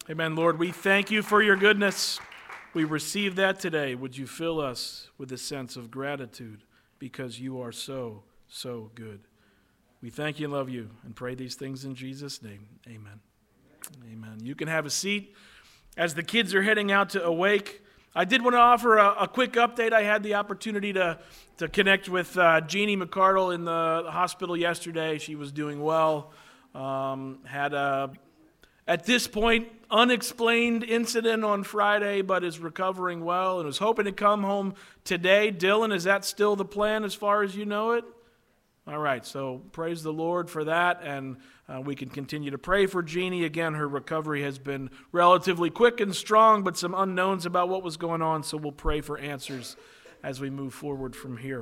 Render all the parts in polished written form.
Amen, Lord. We thank you for your goodness. We receive that today. Would you fill us with a sense of gratitude because you are so, so good. We thank you and love you and pray these things in Jesus' name. Amen. Amen. You can have a seat. As the kids are heading out to Awake, I did want to offer a quick update. I had the opportunity to connect with Jeannie McCardle in the hospital yesterday. She was doing well. Had a, at this point, unexplained incident on Friday, but is recovering well and was hoping to come home today. Dylan, is that still the plan as far as you know it? All right, so praise the Lord for that, and we can continue to pray for Jeannie. Again, her recovery has been relatively quick and strong, but some unknowns about what was going on, so we'll pray for answers as we move forward from here.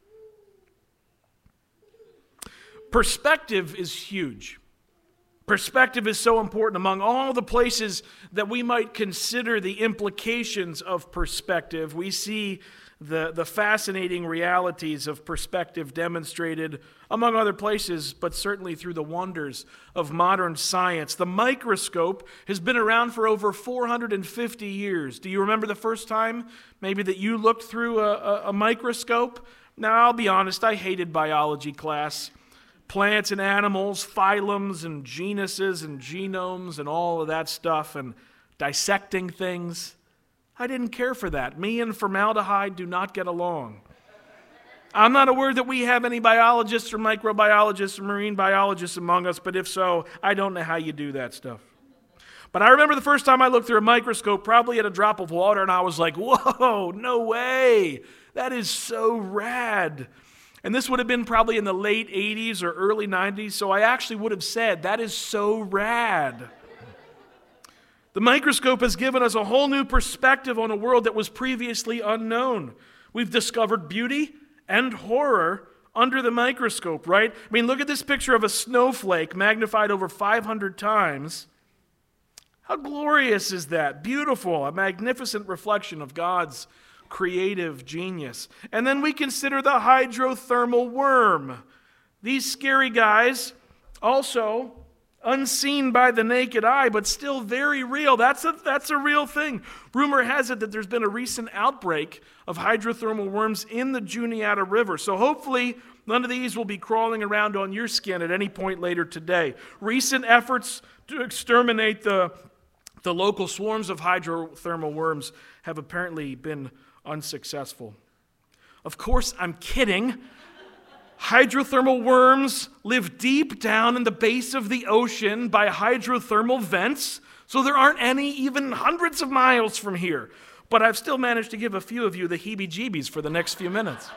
Perspective is huge. Perspective is so important. Among all the places that we might consider the implications of perspective, we see the fascinating realities of perspective demonstrated, among other places, but certainly through the wonders of modern science. The microscope has been around for over 450 years. Do you remember the first time maybe that you looked through a microscope? Now, I'll be honest, I hated biology class. Plants and animals, phylums and genuses and genomes and all of that stuff and dissecting things. I didn't care for that. Me and formaldehyde do not get along. I'm not aware that we have any biologists or microbiologists or marine biologists among us, but if so, I don't know how you do that stuff. But I remember the first time I looked through a microscope, probably at a drop of water, and I was like, whoa, no way. That is so rad. And this would have been probably in the late 80s or early 90s, so I actually would have said, that is so rad. The microscope has given us a whole new perspective on a world that was previously unknown. We've discovered beauty and horror under the microscope, right? I mean, look at this picture of a snowflake magnified over 500 times. How glorious is that? Beautiful, a magnificent reflection of God's creative genius. And then we consider the hydrothermal worm. These scary guys, also unseen by the naked eye, but still very real. That's a real thing. Rumor has it that there's been a recent outbreak of hydrothermal worms in the Juniata River. So hopefully none of these will be crawling around on your skin at any point later today. Recent efforts to exterminate the local swarms of hydrothermal worms have apparently been unsuccessful. Of course, I'm kidding. Hydrothermal worms live deep down in the base of the ocean by hydrothermal vents, so there aren't any even hundreds of miles from here. But I've still managed to give a few of you the heebie-jeebies for the next few minutes.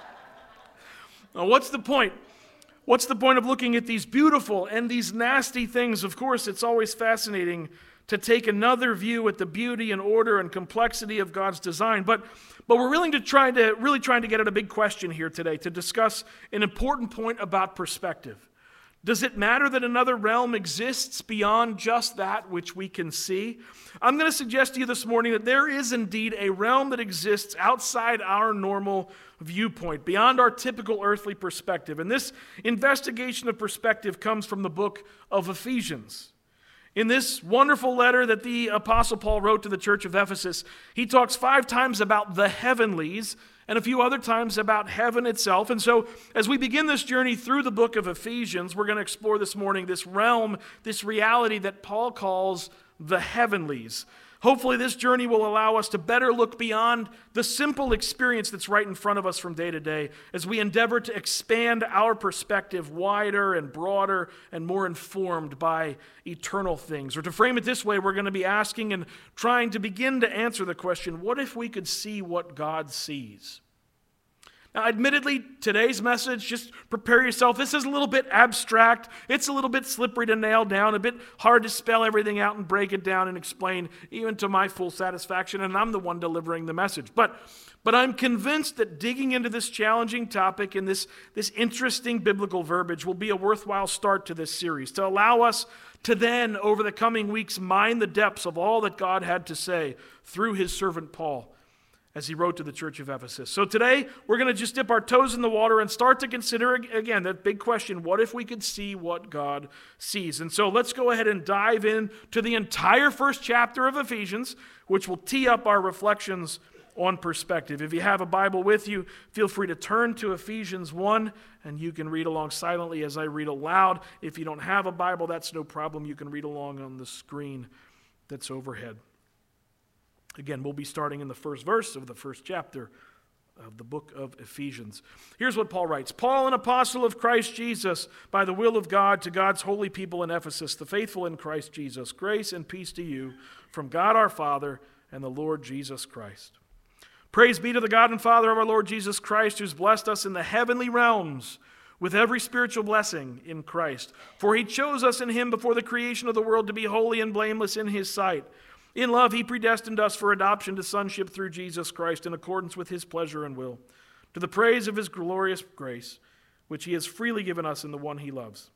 Now, what's the point? What's the point of looking at these beautiful and these nasty things? Of course, it's always fascinating to take another view at the beauty and order and complexity of God's design. But we're really trying to get at a big question here today to discuss an important point about perspective. Does it matter that another realm exists beyond just that which we can see? I'm going to suggest to you this morning that there is indeed a realm that exists outside our normal viewpoint, beyond our typical earthly perspective. And this investigation of perspective comes from the book of Ephesians. In this wonderful letter that the Apostle Paul wrote to the church of Ephesus, he talks 5 times about the heavenlies and a few other times about heaven itself. And so as we begin this journey through the book of Ephesians, we're going to explore this morning this realm, this reality that Paul calls the heavenlies. Hopefully this journey will allow us to better look beyond the simple experience that's right in front of us from day to day as we endeavor to expand our perspective wider and broader and more informed by eternal things. Or to frame it this way, we're going to be asking and trying to begin to answer the question, what if we could see what God sees? Now, admittedly, today's message, just prepare yourself. This is a little bit abstract. It's a little bit slippery to nail down, a bit hard to spell everything out and break it down and explain, even to my full satisfaction, and I'm the one delivering the message. But I'm convinced that digging into this challenging topic and this interesting biblical verbiage will be a worthwhile start to this series, to allow us to then, over the coming weeks, mine the depths of all that God had to say through his servant Paul. as he wrote to the church of Ephesus. So today, we're going to just dip our toes in the water and start to consider, again, that big question, what if we could see what God sees? And so let's go ahead and dive in to the entire first chapter of Ephesians, which will tee up our reflections on perspective. If you have a Bible with you, feel free to turn to Ephesians 1, and you can read along silently as I read aloud. If you don't have a Bible, that's no problem. You can read along on the screen that's overhead. Again, we'll be starting in the first verse of the first chapter of the book of Ephesians. Here's what Paul writes. Paul, an apostle of Christ Jesus, by the will of God, to God's holy people in Ephesus, the faithful in Christ Jesus, grace and peace to you from God our Father and the Lord Jesus Christ. Praise be to the God and Father of our Lord Jesus Christ, who's blessed us in the heavenly realms with every spiritual blessing in Christ. For he chose us in him before the creation of the world to be holy and blameless in his sight. In love, he predestined us for adoption to sonship through Jesus Christ in accordance with his pleasure and will, to the praise of his glorious grace, which he has freely given us in the one he loves.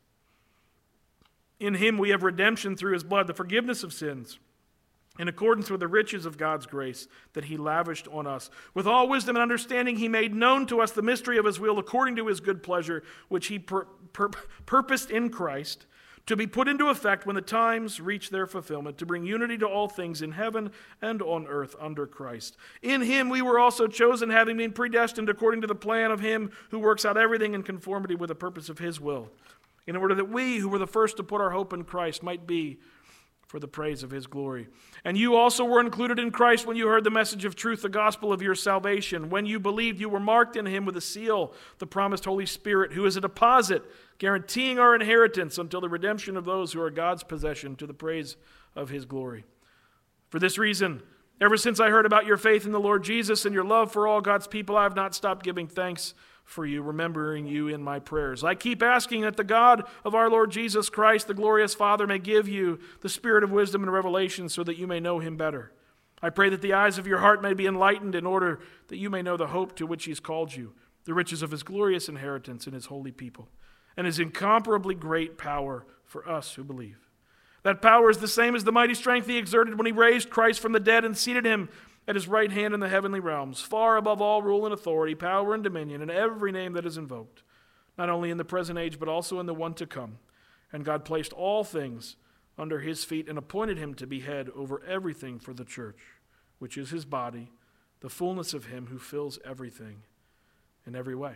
In him we have redemption through his blood, the forgiveness of sins, in accordance with the riches of God's grace that he lavished on us. With all wisdom and understanding, he made known to us the mystery of his will according to his good pleasure, which he purposed in Christ, to be put into effect when the times reach their fulfillment, to bring unity to all things in heaven and on earth under Christ. In him we were also chosen, having been predestined according to the plan of him who works out everything in conformity with the purpose of his will, in order that we, who were the first to put our hope in Christ, might be for the praise of his glory. And you also were included in Christ when you heard the message of truth, the gospel of your salvation. When you believed, you were marked in him with a seal, the promised Holy Spirit, who is a deposit, guaranteeing our inheritance until the redemption of those who are God's possession, to the praise of his glory. For this reason, ever since I heard about your faith in the Lord Jesus and your love for all God's people, I have not stopped giving thanks for you, remembering you in my prayers. I keep asking that the God of our Lord Jesus Christ, the glorious Father, may give you the spirit of wisdom and revelation so that you may know him better. I pray that the eyes of your heart may be enlightened in order that you may know the hope to which he's called you, the riches of his glorious inheritance in his holy people, and his incomparably great power for us who believe. That power is the same as the mighty strength he exerted when he raised Christ from the dead and seated him at his right hand in the heavenly realms, far above all rule and authority, power and dominion, and every name that is invoked, not only in the present age, but also in the one to come. And God placed all things under his feet and appointed him to be head over everything for the church, which is his body, the fullness of him who fills everything in every way.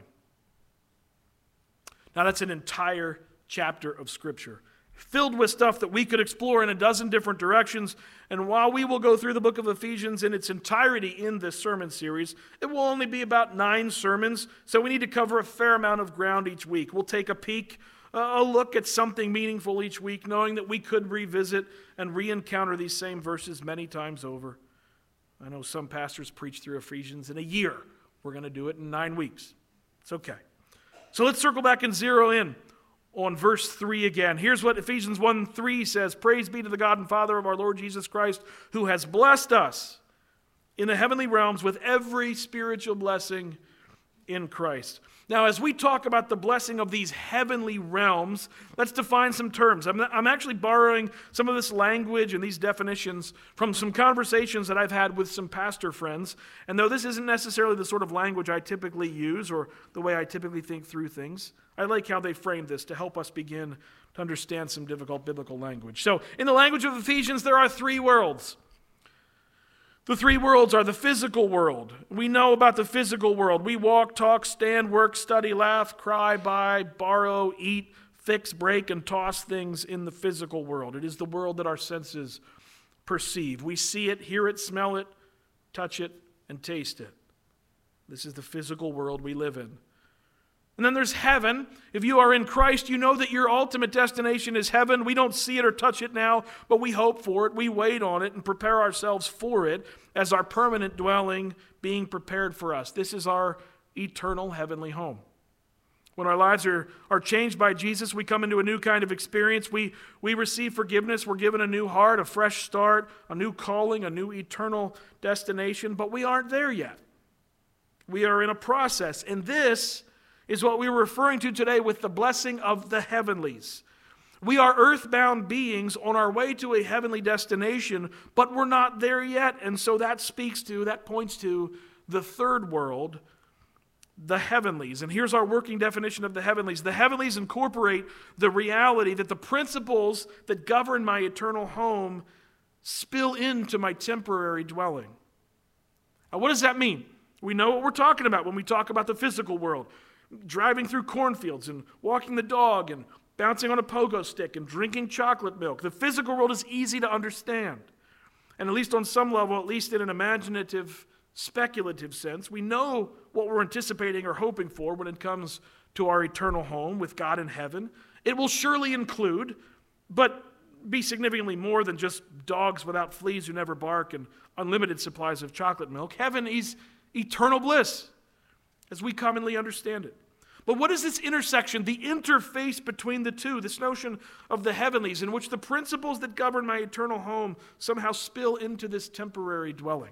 Now that's an entire chapter of Scripture, filled with stuff that we could explore in a dozen different directions. And while we will go through the book of Ephesians in its entirety in this sermon series, it will only be about 9 sermons, so we need to cover a fair amount of ground each week. We'll take a peek, a look at something meaningful each week, knowing that we could revisit and re-encounter these same verses many times over. I know some pastors preach through Ephesians in a year. We're going to do it in 9 weeks. It's okay. So let's circle back and zero in on verse 3 again. Here's what Ephesians 1:3 says. Praise be to the God and Father of our Lord Jesus Christ, who has blessed us in the heavenly realms with every spiritual blessing in Christ. Now, as we talk about the blessing of these heavenly realms, let's define some terms. I'm actually borrowing some of this language and these definitions from some conversations that I've had with some pastor friends. And though this isn't necessarily the sort of language I typically use or the way I typically think through things, I like how they frame this to help us begin to understand some difficult biblical language. So, in the language of Ephesians, there are 3 worlds. The 3 worlds are the physical world. We know about the physical world. We walk, talk, stand, work, study, laugh, cry, buy, borrow, eat, fix, break, and toss things in the physical world. It is the world that our senses perceive. We see it, hear it, smell it, touch it, and taste it. This is the physical world we live in. And then there's heaven. If you are in Christ, you know that your ultimate destination is heaven. We don't see it or touch it now, but we hope for it. We wait on it and prepare ourselves for it as our permanent dwelling being prepared for us. This is our eternal heavenly home. When our lives are changed by Jesus, we come into a new kind of experience. We receive forgiveness. We're given a new heart, a fresh start, a new calling, a new eternal destination, but we aren't there yet. We are in a process, and this is what we were referring to today with the blessing of the heavenlies. We are earthbound beings on our way to a heavenly destination, but we're not there yet. And so that points to the third world, the heavenlies. And here's our working definition of the heavenlies. The heavenlies incorporate the reality that the principles that govern my eternal home spill into my temporary dwelling. Now, what does that mean? We know what we're talking about when we talk about the physical world. Driving through cornfields and walking the dog and bouncing on a pogo stick and drinking chocolate milk. The physical world is easy to understand. And at least on some level, at least in an imaginative, speculative sense, we know what we're anticipating or hoping for when it comes to our eternal home with God in heaven. It will surely include, but be significantly more than just dogs without fleas who never bark and unlimited supplies of chocolate milk. Heaven is eternal bliss, as we commonly understand it. But what is this intersection, the interface between the two, this notion of the heavenlies, in which the principles that govern my eternal home somehow spill into this temporary dwelling?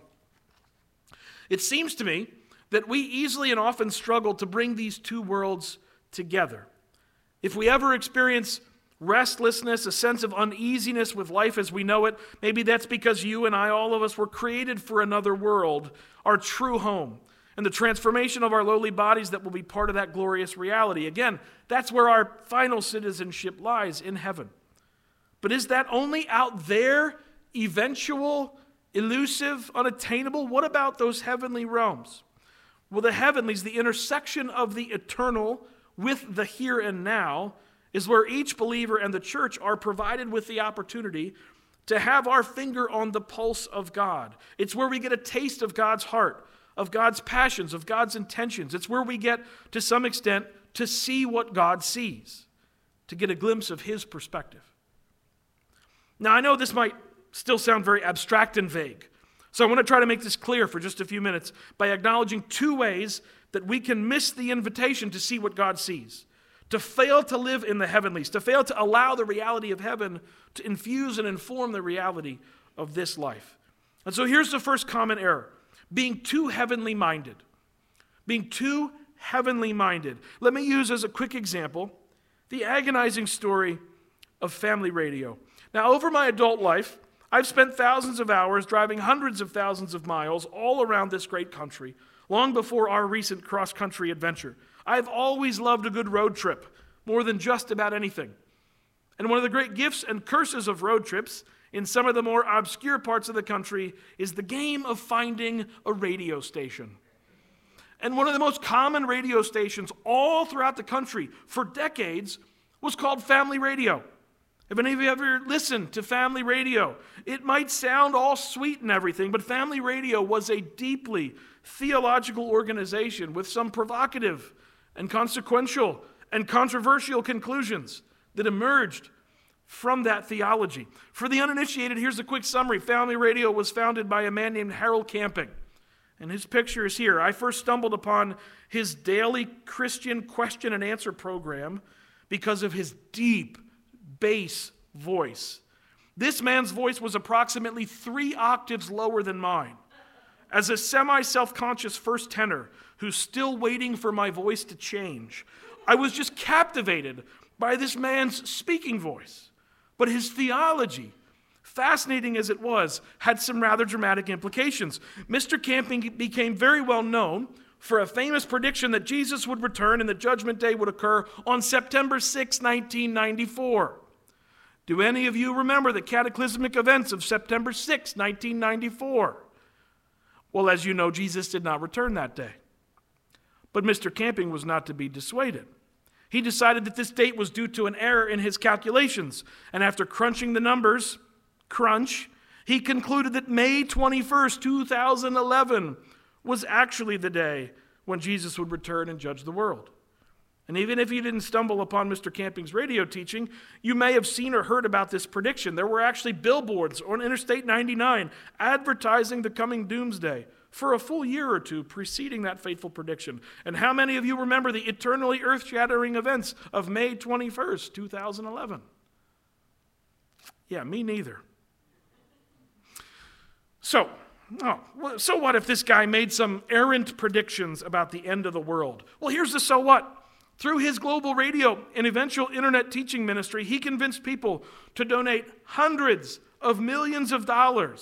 It seems to me that we easily and often struggle to bring these two worlds together. If we ever experience restlessness, a sense of uneasiness with life as we know it, maybe that's because you and I, all of us, were created for another world, our true home, and the transformation of our lowly bodies that will be part of that glorious reality. Again, that's where our final citizenship lies, in heaven. But is that only out there, eventual, elusive, unattainable? What about those heavenly realms? Well, the heavenlies, the intersection of the eternal with the here and now, is where each believer and the church are provided with the opportunity to have our finger on the pulse of God. It's where we get a taste of God's heart, of God's passions, of God's intentions. It's where we get, to some extent, to see what God sees, to get a glimpse of His perspective. Now, I know this might still sound very abstract and vague, so I want to try to make this clear for just a few minutes by acknowledging two ways that we can miss the invitation to see what God sees, to fail to live in the heavenlies, to fail to allow the reality of heaven to infuse and inform the reality of this life. And so here's the first common error: being too heavenly minded. Being too heavenly minded. Let me use as a quick example the agonizing story of family radio. Now, over my adult life, I've spent thousands of hours driving hundreds of thousands of miles all around this great country, long before our recent cross-country adventure. I've always loved a good road trip, more than just about anything. And one of the great gifts and curses of road trips in some of the more obscure parts of the country is the game of finding a radio station. And one of the most common radio stations all throughout the country for decades was called family radio. Have any of you ever listened to family radio? It might sound all sweet and everything, but family radio was a deeply theological organization with some provocative and consequential and controversial conclusions that emerged from that theology. For the uninitiated, here's a quick summary. Family Radio was founded by a man named Harold Camping, and his picture is here. I first stumbled upon his daily Christian question and answer program because of his deep bass voice. This man's voice was approximately 3 octaves lower than mine. As a semi-self-conscious first tenor who's still waiting for my voice to change, I was just captivated by this man's speaking voice. But his theology, fascinating as it was, had some rather dramatic implications. Mr. Camping became very well known for a famous prediction that Jesus would return and the judgment day would occur on September 6, 1994. Do any of you remember the cataclysmic events of September 6, 1994? Well, as you know, Jesus did not return that day. But Mr. Camping was not to be dissuaded. He decided that this date was due to an error in his calculations. And after crunching the numbers, he concluded that May 21st, 2011 was actually the day when Jesus would return and judge the world. And even if you didn't stumble upon Mr. Camping's radio teaching, you may have seen or heard about this prediction. There were actually billboards on Interstate 99 advertising the coming doomsday for a full year or two preceding that fateful prediction. And how many of you remember the eternally earth-shattering events of May 21st, 2011? Yeah, me neither. So what if this guy made some errant predictions about the end of the world? Well, here's the so what. Through his global radio and eventual internet teaching ministry, he convinced people to donate hundreds of millions of dollars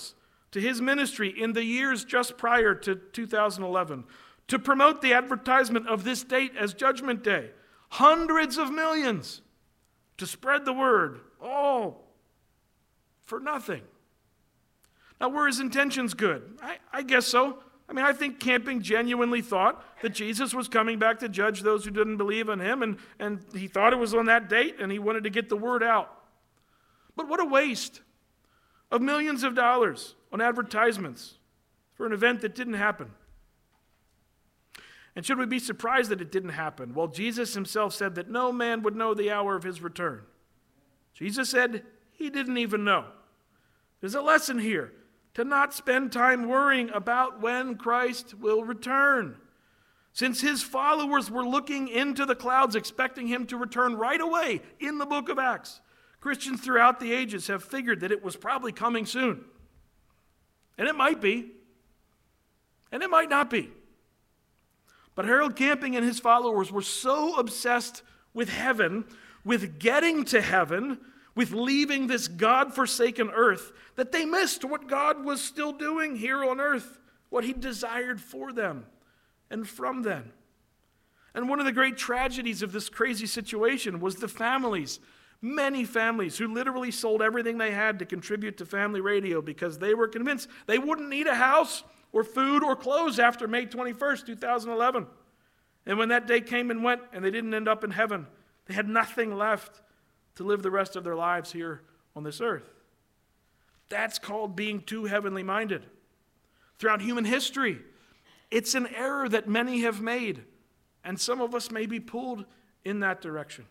to his ministry in the years just prior to 2011 to promote the advertisement of this date as Judgment Day. Hundreds of millions to spread the word, all for nothing. Now, were his intentions good? I guess so. I think Camping genuinely thought that Jesus was coming back to judge those who didn't believe in him, and he thought it was on that date, and he wanted to get the word out. But what a waste of millions of dollars on advertisements for an event that didn't happen. And should we be surprised that it didn't happen? Well, Jesus himself said that no man would know the hour of his return. Jesus said he didn't even know. There's a lesson here to not spend time worrying about when Christ will return. Since his followers were looking into the clouds, expecting him to return right away in the book of Acts, Christians throughout the ages have figured that it was probably coming soon. And it might be. And it might not be. But Harold Camping and his followers were so obsessed with heaven, with getting to heaven, with leaving this God-forsaken earth, that they missed what God was still doing here on earth, what he desired for them and from them. And one of the great tragedies of this crazy situation was the families, many families who literally sold everything they had to contribute to family radio because they were convinced they wouldn't need a house or food or clothes after May 21st, 2011. And when that day came and went and they didn't end up in heaven, they had nothing left to live the rest of their lives here on this earth. That's called being too heavenly minded. Throughout human history, it's an error that many have made, and some of us may be pulled in that direction.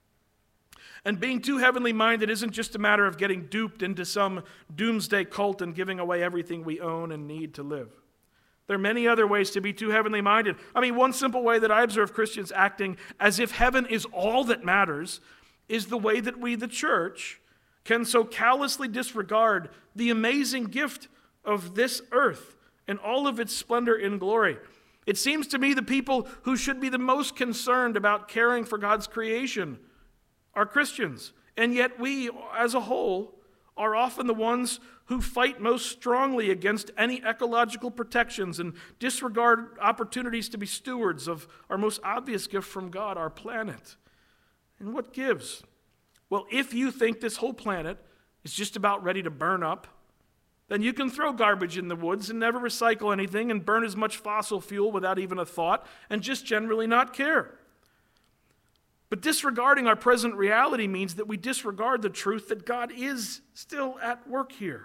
And being too heavenly minded isn't just a matter of getting duped into some doomsday cult and giving away everything we own and need to live. There are many other ways to be too heavenly minded. One simple way that I observe Christians acting as if heaven is all that matters is the way that we, the church, can so callously disregard the amazing gift of this earth and all of its splendor and glory. It seems to me the people who should be the most concerned about caring for God's creation are Christians. And yet we, as a whole, are often the ones who fight most strongly against any ecological protections and disregard opportunities to be stewards of our most obvious gift from God, our planet. And what gives? Well, if you think this whole planet is just about ready to burn up, then you can throw garbage in the woods and never recycle anything and burn as much fossil fuel without even a thought and just generally not care. But disregarding our present reality means that we disregard the truth that God is still at work here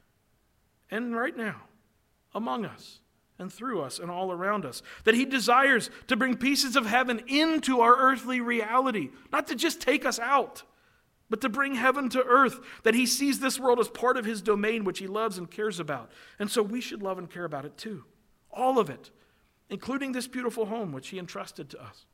and right now among us and through us and all around us. That he desires to bring pieces of heaven into our earthly reality, not to just take us out, but to bring heaven to earth. That he sees this world as part of his domain, which he loves and cares about. And so we should love and care about it too. All of it, including this beautiful home which he entrusted to us.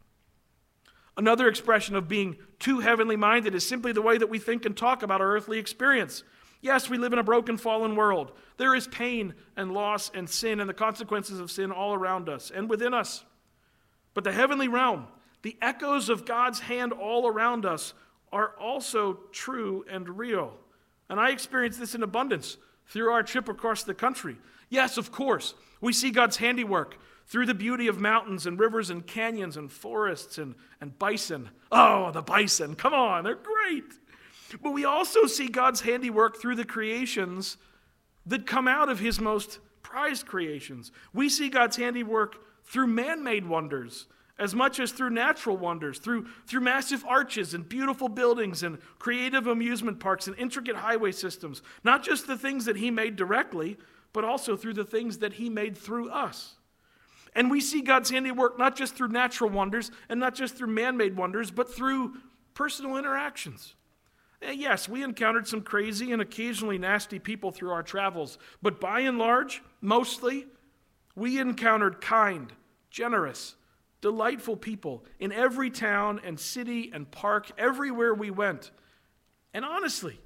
Another expression of being too heavenly minded is simply the way that we think and talk about our earthly experience. Yes, we live in a broken, fallen world. There is pain and loss and sin and the consequences of sin all around us and within us. But the heavenly realm, the echoes of God's hand all around us, are also true and real. And I experienced this in abundance through our trip across the country. Yes, of course, we see God's handiwork through the beauty of mountains and rivers and canyons and forests and bison. Oh, the bison, come on, they're great. But we also see God's handiwork through the creations that come out of his most prized creations. We see God's handiwork through man-made wonders as much as through natural wonders, through massive arches and beautiful buildings and creative amusement parks and intricate highway systems. Not just the things that he made directly, but also through the things that he made through us. And we see God's handiwork not just through natural wonders and not just through man-made wonders, but through personal interactions. And yes, we encountered some crazy and occasionally nasty people through our travels, but by and large, mostly, we encountered kind, generous, delightful people in every town and city and park, everywhere we went. And honestly,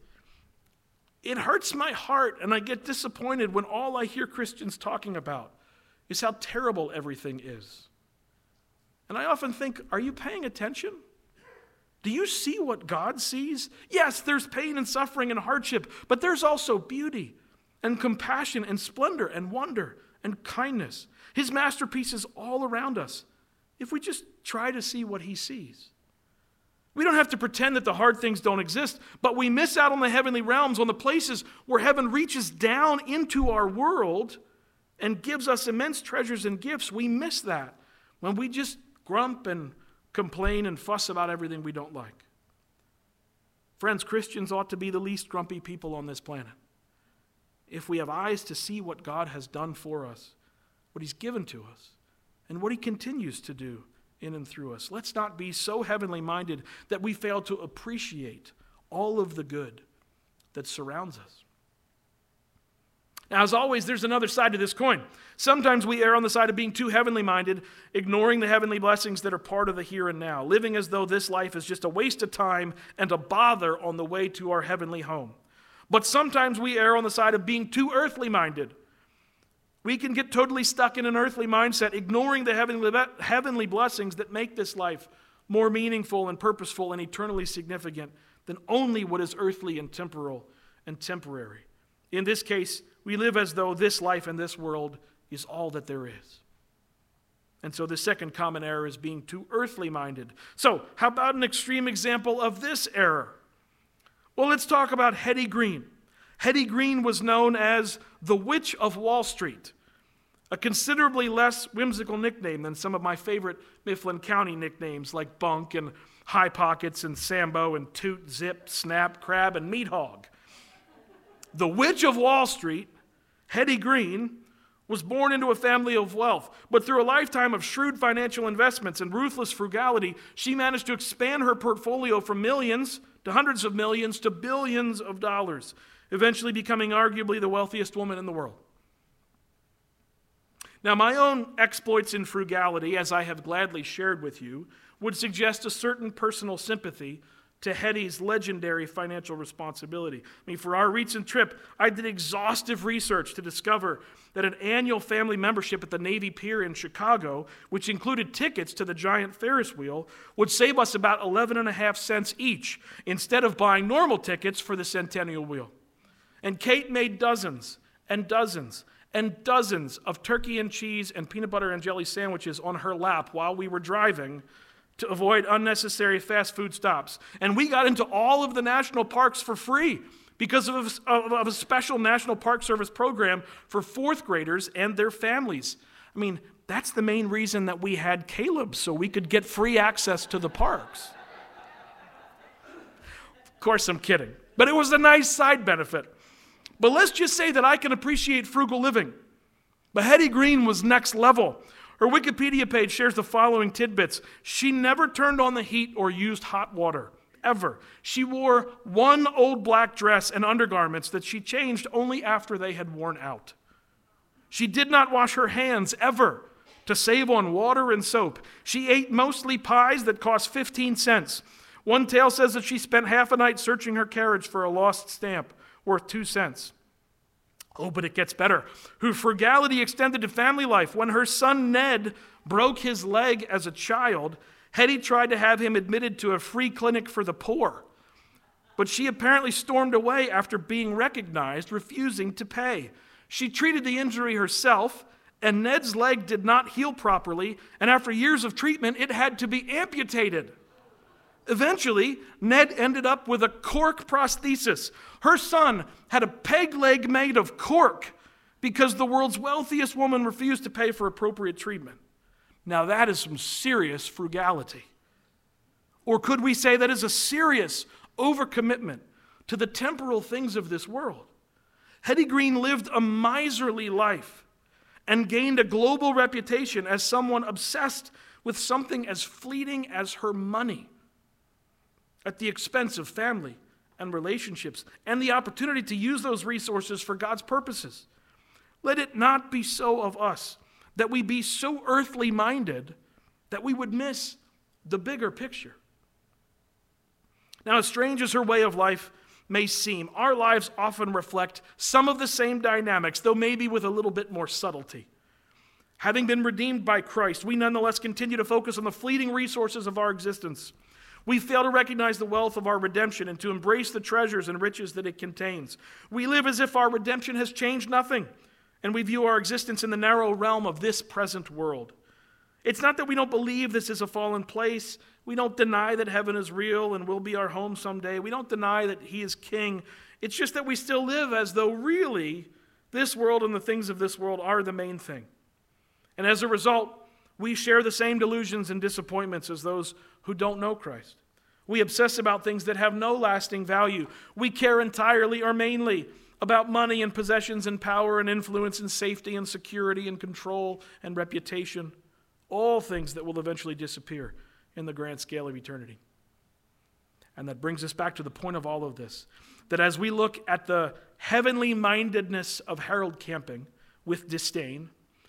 it hurts my heart and I get disappointed when all I hear Christians talking about is how terrible everything is. And I often think, are you paying attention? Do you see what God sees? Yes, there's pain and suffering and hardship, but there's also beauty and compassion and splendor and wonder and kindness. His masterpiece is all around us if we just try to see what he sees. We don't have to pretend that the hard things don't exist, but we miss out on the heavenly realms, on the places where heaven reaches down into our world and gives us immense treasures and gifts. We miss that when we just grump and complain and fuss about everything we don't like. Friends, Christians ought to be the least grumpy people on this planet. If we have eyes to see what God has done for us, what he's given to us, and what he continues to do in and through us. Let's not be so heavenly minded that we fail to appreciate all of the good that surrounds us. Now, as always, there's another side to this coin. Sometimes we err on the side of being too heavenly minded, ignoring the heavenly blessings that are part of the here and now, living as though this life is just a waste of time and a bother on the way to our heavenly home. But sometimes we err on the side of being too earthly minded. We can get totally stuck in an earthly mindset, ignoring the heavenly blessings that make this life more meaningful and purposeful and eternally significant than only what is earthly and temporal and temporary. In this case, we live as though this life and this world is all that there is. And so the second common error is being too earthly minded. So, how about an extreme example of this error? Well, let's talk about Hetty Green. Hetty Green was known as the Witch of Wall Street, a considerably less whimsical nickname than some of my favorite Mifflin County nicknames like Bunk and High Pockets and Sambo and Toot, Zip, Snap, Crab, and Meat Hog. The Witch of Wall Street, Hetty Green, was born into a family of wealth, but through a lifetime of shrewd financial investments and ruthless frugality, she managed to expand her portfolio from millions to hundreds of millions to billions of dollars, eventually becoming arguably the wealthiest woman in the world. Now, my own exploits in frugality, as I have gladly shared with you, would suggest a certain personal sympathy to Hetty's legendary financial responsibility. For our recent trip, I did exhaustive research to discover that an annual family membership at the Navy Pier in Chicago, which included tickets to the giant Ferris wheel, would save us about 11.5 cents each, instead of buying normal tickets for the Centennial Wheel. And Kate made dozens and dozens and dozens of turkey and cheese and peanut butter and jelly sandwiches on her lap while we were driving to avoid unnecessary fast food stops. And we got into all of the national parks for free because of a special National Park Service program for fourth graders and their families. That's the main reason that we had Caleb, so we could get free access to the parks. Of course, I'm kidding. But it was a nice side benefit. But let's just say that I can appreciate frugal living. But Hetty Green was next level. Her Wikipedia page shares the following tidbits. She never turned on the heat or used hot water, ever. She wore one old black dress and undergarments that she changed only after they had worn out. She did not wash her hands, ever, to save on water and soap. She ate mostly pies that cost 15 cents. One tale says that she spent half a night searching her carriage for a lost stamp worth 2 cents. Oh, but it gets better. Her frugality extended to family life. When her son Ned broke his leg as a child, Hetty tried to have him admitted to a free clinic for the poor. But she apparently stormed away after being recognized, refusing to pay. She treated the injury herself, and Ned's leg did not heal properly, and after years of treatment, it had to be amputated. Eventually, Ned ended up with a cork prosthesis. Her son had a peg leg made of cork because the world's wealthiest woman refused to pay for appropriate treatment. Now that is some serious frugality. Or could we say that is a serious overcommitment to the temporal things of this world? Hetty Green lived a miserly life and gained a global reputation as someone obsessed with something as fleeting as her money, at the expense of family and relationships and the opportunity to use those resources for God's purposes. Let it not be so of us that we be so earthly minded that we would miss the bigger picture. Now, as strange as her way of life may seem, our lives often reflect some of the same dynamics, though maybe with a little bit more subtlety. Having been redeemed by Christ, we nonetheless continue to focus on the fleeting resources of our existence. We fail to recognize the wealth of our redemption and to embrace the treasures and riches that it contains. We live as if our redemption has changed nothing, and we view our existence in the narrow realm of this present world. It's not that we don't believe this is a fallen place. We don't deny that heaven is real and will be our home someday. We don't deny that he is king. It's just that we still live as though really this world and the things of this world are the main thing. And as a result, we share the same delusions and disappointments as those who don't know Christ. We obsess about things that have no lasting value. We care entirely or mainly about money and possessions and power and influence and safety and security and control and reputation. All things that will eventually disappear in the grand scale of eternity. And that brings us back to the point of all of this, that as we look at the heavenly mindedness of Harold Camping with disdain,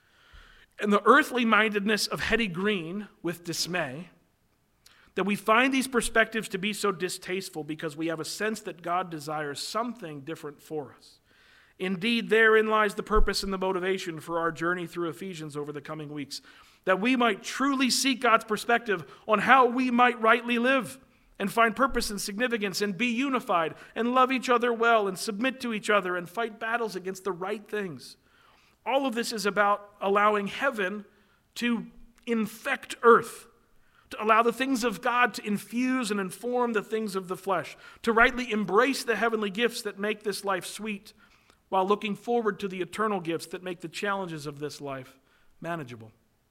and the earthly mindedness of Hetty Green with dismay, that we find these perspectives to be so distasteful because we have a sense that God desires something different for us. Indeed, therein lies the purpose and the motivation for our journey through Ephesians over the coming weeks, that we might truly seek God's perspective on how we might rightly live and find purpose and significance and be unified and love each other well and submit to each other and fight battles against the right things. All of this is about allowing heaven to infect earth, to allow the things of God to infuse and inform the things of the flesh, to rightly embrace the heavenly gifts that make this life sweet, while looking forward to the eternal gifts that make the challenges of this life manageable.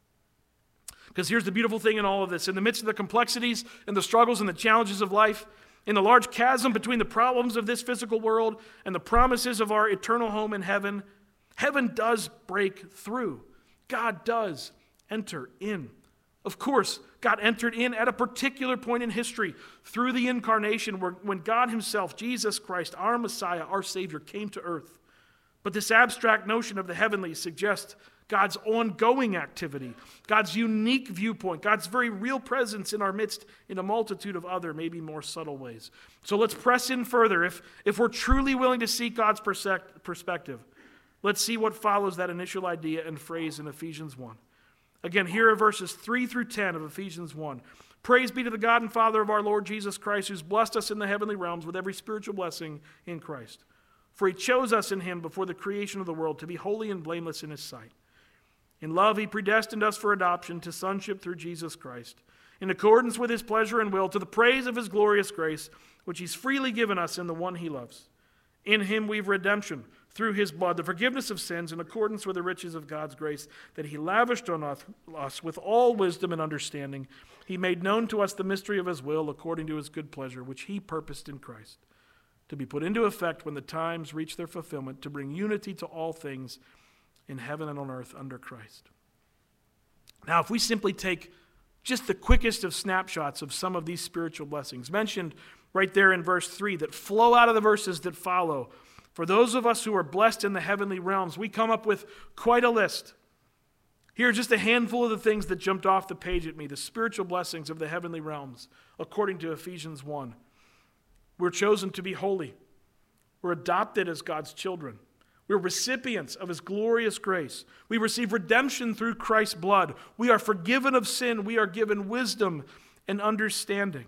Because here's the beautiful thing in all of this. In the midst of the complexities and the struggles and the challenges of life, in the large chasm between the problems of this physical world and the promises of our eternal home in heaven, heaven does break through. God does enter in. Of course, God entered in at a particular point in history through the incarnation when God himself, Jesus Christ, our Messiah, our Savior, came to earth. But this abstract notion of the heavenly suggests God's ongoing activity, God's unique viewpoint, God's very real presence in our midst in a multitude of other, maybe more subtle ways. So let's press in further. If we're truly willing to seek God's perspective, let's see what follows that initial idea and phrase in Ephesians 1. Again, here are verses 3 through 10 of Ephesians 1. Praise be to the God and Father of our Lord Jesus Christ, who's blessed us in the heavenly realms with every spiritual blessing in Christ. For he chose us in him before the creation of the world to be holy and blameless in his sight. In love, he predestined us for adoption to sonship through Jesus Christ, in accordance with his pleasure and will, to the praise of his glorious grace, which he's freely given us in the one he loves. In him we've redemption through his blood, the forgiveness of sins in accordance with the riches of God's grace that he lavished on us with all wisdom and understanding. He made known to us the mystery of his will according to his good pleasure, which he purposed in Christ, to be put into effect when the times reach their fulfillment, to bring unity to all things in heaven and on earth under Christ. Now, if we simply take just the quickest of snapshots of some of these spiritual blessings mentioned right there in verse 3 that flow out of the verses that follow, for those of us who are blessed in the heavenly realms, we come up with quite a list. Here are just a handful of the things that jumped off the page at me, the spiritual blessings of the heavenly realms, according to Ephesians 1. We're chosen to be holy. We're adopted as God's children. We're recipients of his glorious grace. We receive redemption through Christ's blood. We are forgiven of sin. We are given wisdom and understanding.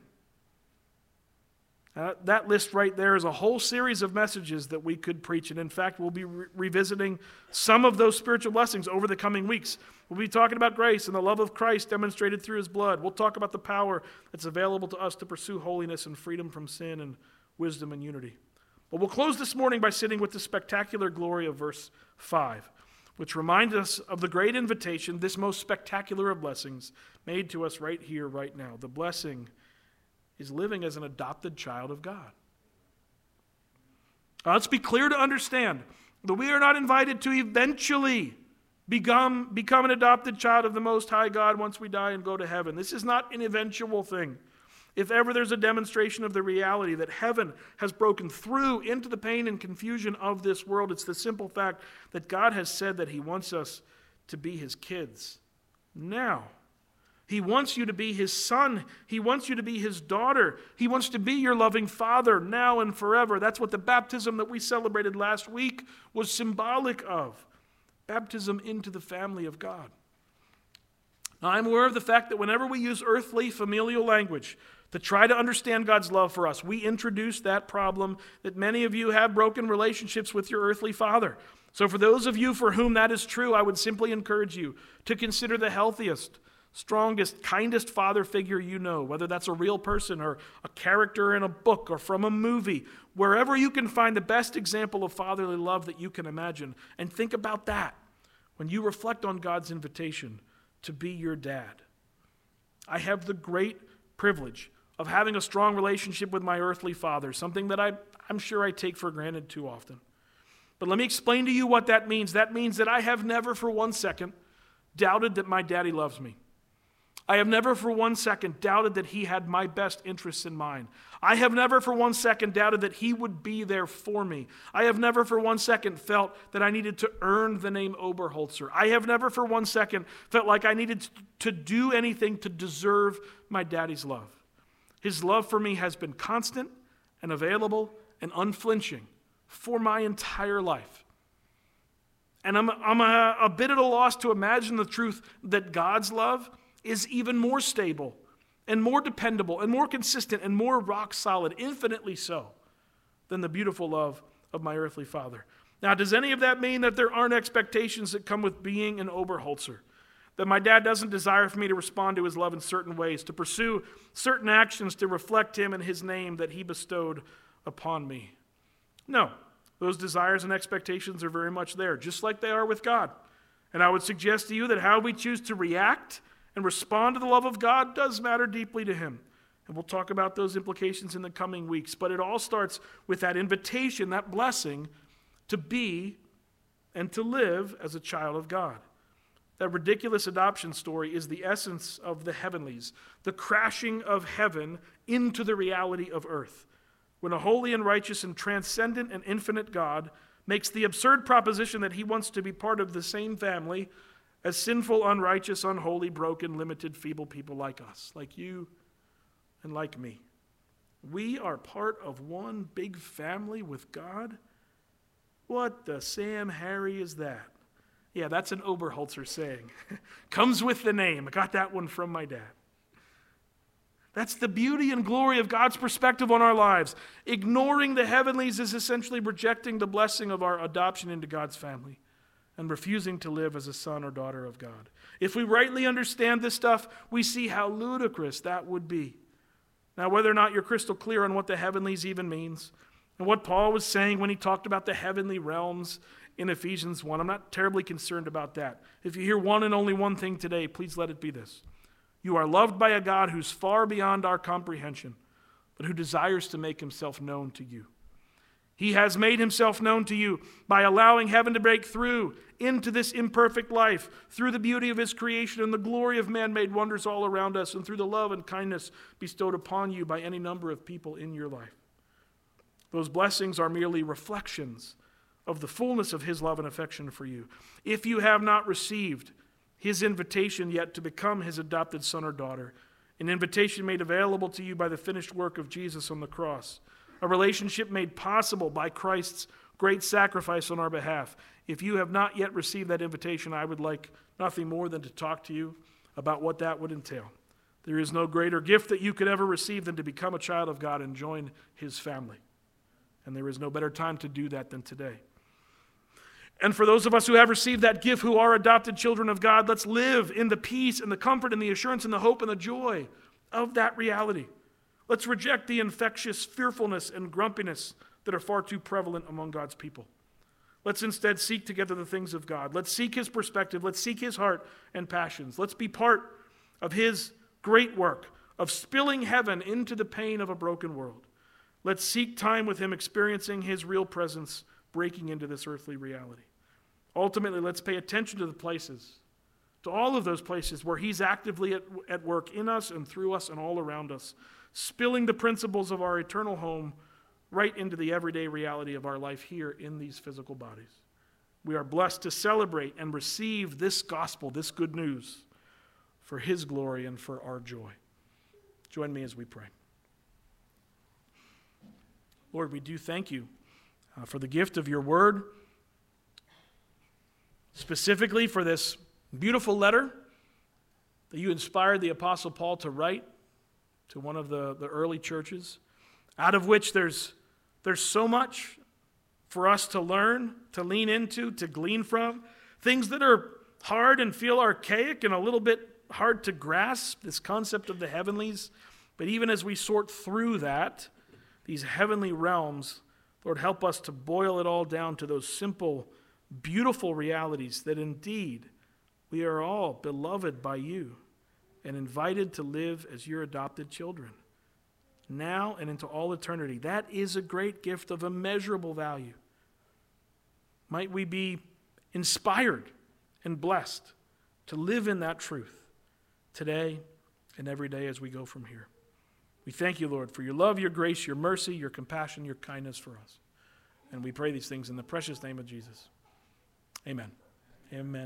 That list right there is a whole series of messages that we could preach. And in fact, we'll be revisiting some of those spiritual blessings over the coming weeks. We'll be talking about grace and the love of Christ demonstrated through his blood. We'll talk about the power that's available to us to pursue holiness and freedom from sin and wisdom and unity. But we'll close this morning by sitting with the spectacular glory of verse 5, which reminds us of the great invitation, this most spectacular of blessings, made to us right here, right now. The blessing is living as an adopted child of God. Now, let's be clear to understand that we are not invited to eventually become an adopted child of the Most High God once we die and go to heaven. This is not an eventual thing. If ever there's a demonstration of the reality that heaven has broken through into the pain and confusion of this world, it's the simple fact that God has said that he wants us to be his kids now. He wants you to be his son. He wants you to be his daughter. He wants to be your loving father now and forever. That's what the baptism that we celebrated last week was symbolic of. Baptism into the family of God. Now, I'm aware of the fact that whenever we use earthly familial language to try to understand God's love for us, we introduce that problem that many of you have broken relationships with your earthly father. So for those of you for whom that is true, I would simply encourage you to consider the healthiest, strongest, kindest father figure you know, whether that's a real person or a character in a book or from a movie, wherever you can find the best example of fatherly love that you can imagine. And think about that when you reflect on God's invitation to be your dad. I have the great privilege of having a strong relationship with my earthly father, something that I'm sure I take for granted too often. But let me explain to you what that means. That means that I have never for 1 second doubted that my daddy loves me. I have never for 1 second doubted that he had my best interests in mind. I have never for 1 second doubted that he would be there for me. I have never for 1 second felt that I needed to earn the name Oberholzer. I have never for 1 second felt like I needed to do anything to deserve my daddy's love. His love for me has been constant and available and unflinching for my entire life. And I'm a bit at a loss to imagine the truth that God's love is even more stable and more dependable and more consistent and more rock solid, infinitely so, than the beautiful love of my earthly father. Now, does any of that mean that there aren't expectations that come with being an Oberholzer? That my dad doesn't desire for me to respond to his love in certain ways, to pursue certain actions to reflect him and his name that he bestowed upon me? No, those desires and expectations are very much there, just like they are with God. And I would suggest to you that how we choose to react and respond to the love of God does matter deeply to him. And we'll talk about those implications in the coming weeks. But it all starts with that invitation, that blessing, to be and to live as a child of God. That ridiculous adoption story is the essence of the heavenlies, the crashing of heaven into the reality of earth. When a holy and righteous and transcendent and infinite God makes the absurd proposition that he wants to be part of the same family as sinful, unrighteous, unholy, broken, limited, feeble people like us, like you and like me. We are part of one big family with God? What the Sam Harry is that? Yeah, that's an Oberholzer saying. Comes with the name. I got that one from my dad. That's the beauty and glory of God's perspective on our lives. Ignoring the heavenlies is essentially rejecting the blessing of our adoption into God's family and refusing to live as a son or daughter of God. If we rightly understand this stuff, we see how ludicrous that would be. Now, whether or not you're crystal clear on what the heavenlies even means, and what Paul was saying when he talked about the heavenly realms in Ephesians 1, I'm not terribly concerned about that. If you hear one and only one thing today, please let it be this. You are loved by a God who's far beyond our comprehension, but who desires to make himself known to you. He has made himself known to you by allowing heaven to break through into this imperfect life, through the beauty of his creation and the glory of man-made wonders all around us, and through the love and kindness bestowed upon you by any number of people in your life. Those blessings are merely reflections of the fullness of his love and affection for you. If you have not received his invitation yet to become his adopted son or daughter, an invitation made available to you by the finished work of Jesus on the cross, a relationship made possible by Christ's great sacrifice on our behalf. If you have not yet received that invitation, I would like nothing more than to talk to you about what that would entail. There is no greater gift that you could ever receive than to become a child of God and join his family. And there is no better time to do that than today. And for those of us who have received that gift, who are adopted children of God, let's live in the peace and the comfort and the assurance and the hope and the joy of that reality. Let's reject the infectious fearfulness and grumpiness that are far too prevalent among God's people. Let's instead seek together the things of God. Let's seek his perspective. Let's seek his heart and passions. Let's be part of his great work of spilling heaven into the pain of a broken world. Let's seek time with him, experiencing his real presence, breaking into this earthly reality. Ultimately, let's pay attention to the places, to all of those places where he's actively at work in us and through us and all around us, spilling the principles of our eternal home right into the everyday reality of our life here in these physical bodies. We are blessed to celebrate and receive this gospel, this good news, for his glory and for our joy. Join me as we pray. Lord, we do thank you for the gift of your word, specifically for this beautiful letter that you inspired the Apostle Paul to write to one of the early churches, out of which there's so much for us to learn, to lean into, to glean from. Things that are hard and feel archaic and a little bit hard to grasp, this concept of the heavenlies. But even as we sort through that, these heavenly realms, Lord, help us to boil it all down to those simple, beautiful realities that indeed we are all beloved by you and invited to live as your adopted children, now and into all eternity. That is a great gift of immeasurable value. Might we be inspired and blessed to live in that truth today and every day as we go from here. We thank you, Lord, for your love, your grace, your mercy, your compassion, your kindness for us. And we pray these things in the precious name of Jesus. Amen. Amen.